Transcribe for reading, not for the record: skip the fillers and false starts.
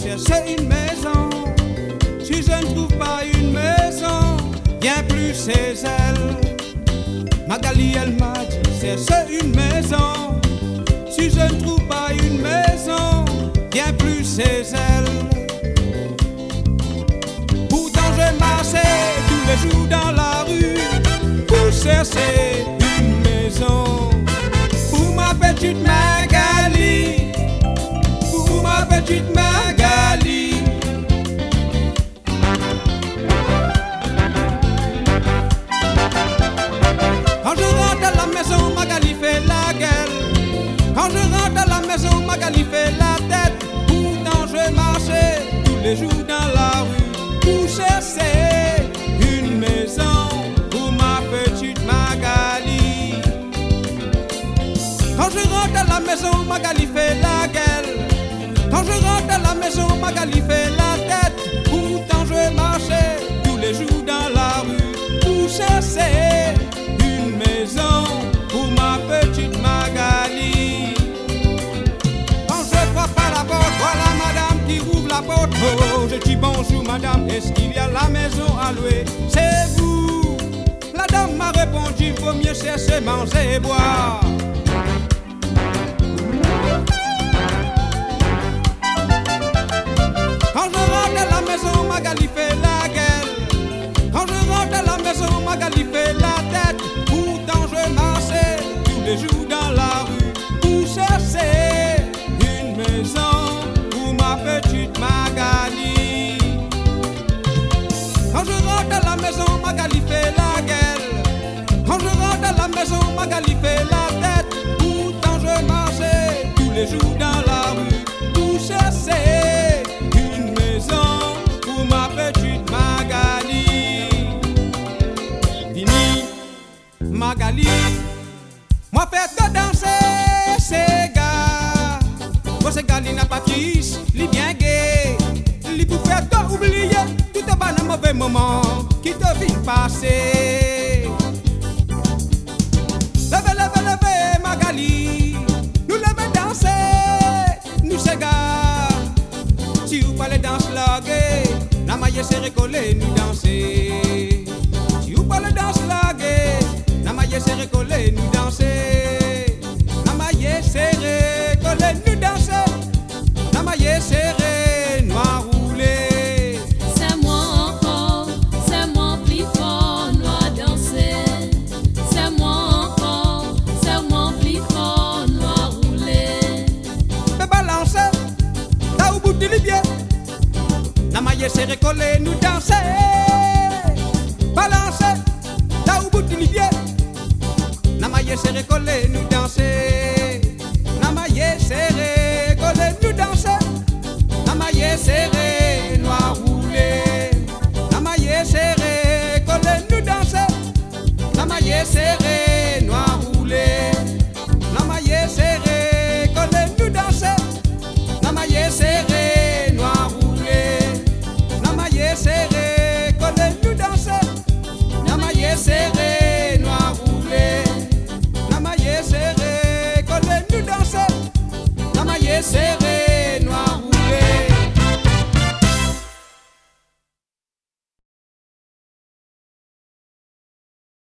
chercher une maison. Si je ne trouve pas une maison, bien plus ses ailes. Magali, elle m'a dit, cherche une maison. Si je ne trouve pas une maison, bien plus ses ailes. Pourtant je marchais tous les jours dans la rue pour chercher une maison. Pour ma petite Magali, pour ma petite Magali. Quand je rentre à la maison, Magali fait la gueule. Quand je rentre à la maison, Magali fait la tête. Pourtant je marchais tous les jours dans la rue pour chercher une maison pour ma petite Magali. Quand je rentre à la maison, Magali fait la gueule. Quand je rentre à la maison, Magali fait la tête. Pourtant je marchais tous les jours dans la rue pour chercher une maison pour ma petite Magali. Quand je frappe à la porte, voilà madame qui rouvre la porte. Oh, je dis bonjour madame, est-ce qu'il y a la maison à louer? C'est vous. La dame m'a répondu, faut mieux chercher, manger et boire. Quand je rentre à la maison, Magali fait la gueule. Quand je rentre à la maison, Magali fait la tête. Pourtant je marchais tous les jours dans la rue pour chercher une maison pour ma petite Magali. Quand je rentre à la maison, Magali fait la gueule. Quand je rentre à la maison, Magali fait la tête. Pourtant je marchais tous les jours dans la rue pour chercher une maison pour ma petite Magali. Vini, Magali, moi faites danser ces gars. Pour ces gars, il n'a pas triste, il bien gay. Il pour faire oublier tout est pas un mauvais moment qui te vient passer. Levez, levez, levez, Magali, nous levez danser, nous ces gars. Si vous parlez danse laguée, la maille serrée collée, nous danser. Si vous parlez danse laguée, la maille serrée collée, nous danser. La maille serrée collée, nous danser. La maille serrée, noir roulé. C'est moi encore, c'est moi plus fort, noir danser. C'est moi encore, c'est moi plus fort, noir roulé. Me balancer, là au bout du libier. La maille serrée collée, nous danser. Balancer, là au bout du libier. La maille serrée collée, nous danser. La maille serrée collée, nous danser. La maille serrée, noir roulé. La maille serrée collée, nous danser. La maille serrée, noir roulé. La maille serrée collée, nous danser. La maille serrée, noir roulé. La maille serrée collée, nous danser. La maille serrée, noir roulé. La maille serrée collée, nous danser. La maille serrée.